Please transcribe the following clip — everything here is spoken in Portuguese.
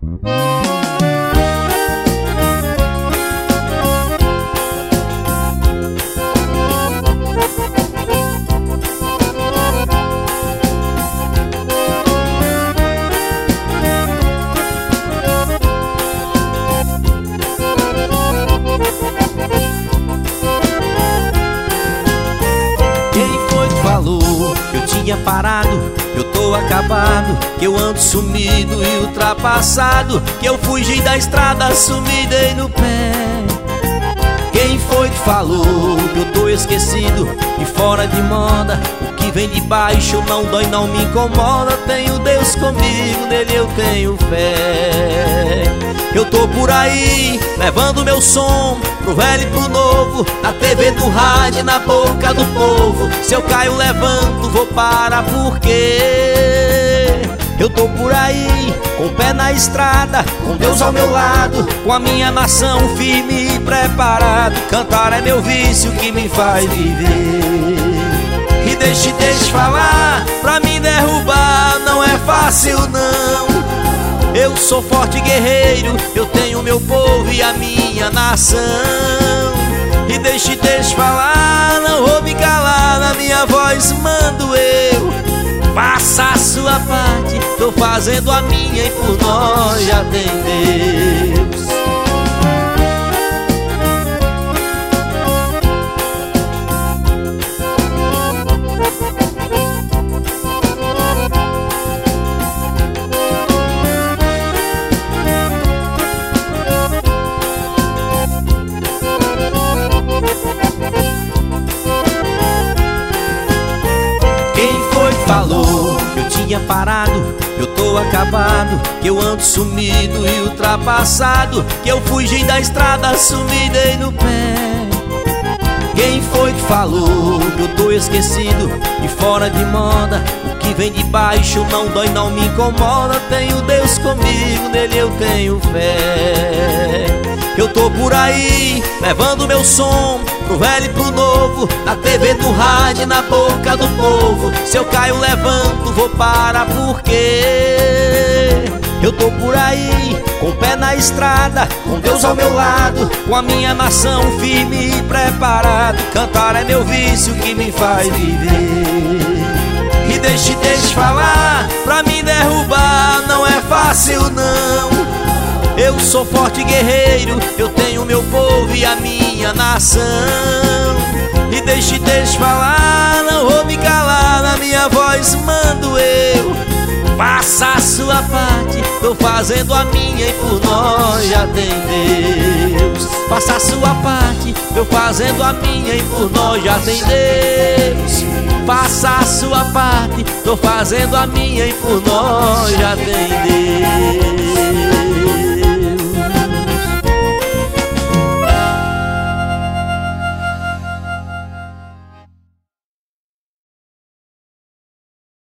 Que eu tinha parado, que eu tô acabado, que eu ando sumido e ultrapassado, que eu fugi da estrada, sumi, dei no pé. Quem foi que falou que eu tô esquecido e fora de moda? O que vem de baixo não dói, não me incomoda. Tenho Deus comigo, nele eu tenho fé. Eu tô por aí, levando meu som pro velho e pro novo, na TV, no rádio, na boca do povo. Se eu caio, levanto, vou parar porque eu tô por aí, com o pé na estrada, com Deus ao meu lado, com a minha nação firme e preparado. Cantar é meu vício que me faz viver. E deixe falar, pra me derrubar não é fácil não. Eu sou forte guerreiro, eu tenho meu povo e a minha nação. E deixe falar, não vou me calar, na minha voz mando eu. Faça a sua parte, tô fazendo a minha e por nós já tem Deus. Falou que eu tinha parado, que eu tô acabado, que eu ando sumido e ultrapassado, que eu fugi da estrada, sumi, dei no pé. Quem foi que falou que eu tô esquecido e fora de moda? O que vem de baixo não dói, não me incomoda. Tenho Deus comigo, nele eu tenho fé. Eu tô por aí, levando meu som pro velho e pro novo, na TV, no rádio, na boca do povo. Se eu caio, levanto, vou parar porque eu tô por aí, com o pé na estrada, com Deus ao meu lado, com a minha nação firme e preparado. Cantar é meu vício que me faz viver. E deixe falar, pra me derrubar não é fácil não. Eu sou forte guerreiro, eu tenho meu povo e a minha nação. E deixe falar, não vou me calar, na minha voz mando eu. Faça a sua parte, tô fazendo a minha e por nós já tem Deus. Faça a sua parte, tô fazendo a minha e por nós já tem Deus. Faça a sua parte, tô fazendo a minha e por nós já tem Deus.